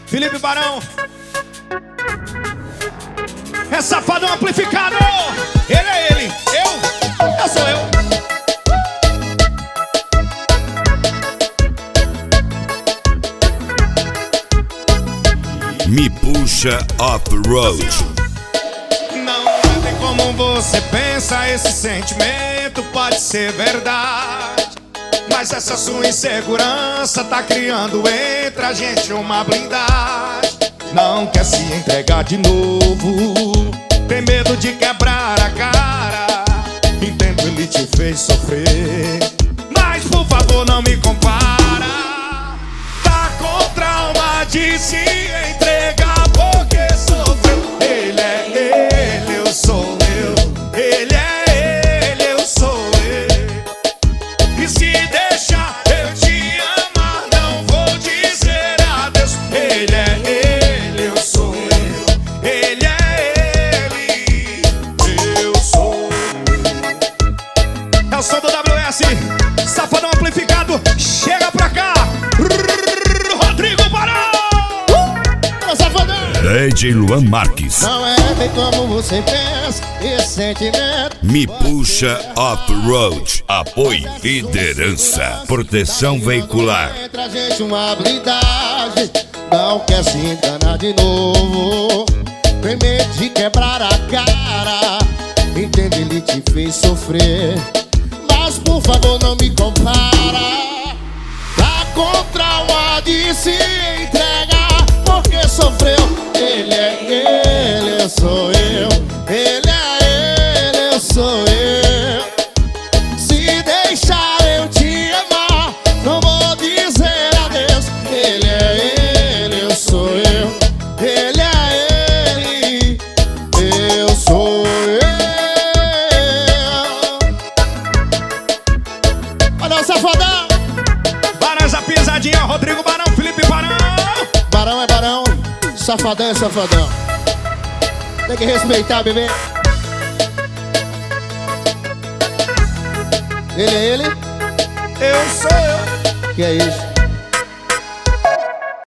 Felipe Barão. É safadão amplificado. Ele é ele, eu sou eu. Me puxa off-road. Não tem como você pensa, esse sentimento pode ser verdade, mas essa sua insegurança tá criando entre a gente uma blindagem. Não quer se entregar de novo, tem medo de quebrar a cara. Entendo, ele te fez sofrer, mas por favor não me compara. Tá com trauma de se entregar porque sofreu. Ele é ele, eu sou eu. Ele é ele, eu sou eu. E se deixar eu te amar, não vou dizer adeus. Ele é ele, eu sou eu. Ele é ele, eu sou eu. É o som do WS, safadão amplificado. Chega pra cá, Rodrigo Barão. DJ Luan Marques. Não é bem como você pensa, esse sentimento. Me puxa off-road. Apoio, liderança, proteção veicular. Entre a gente uma blindagem. Não quer se enganar de novo, tem medo de quebrar a cara. Entende, ele te fez sofrer, mas por favor não me compara. Tá com trauma de se entregar porque sofreu. Ele é ele, eu sou eu. Ele é ele, eu sou eu. Se deixar eu te amar, não vou dizer adeus. Ele é ele, eu sou eu. Ele é ele, eu sou eu. Olha o safadão. Barão, essa pisadinha, Rodrigo Barão, Felipe Barão. Barão é barão, safadão é safadão. Tem que respeitar, bebê. Ele é ele, Eu sou eu. que é isso?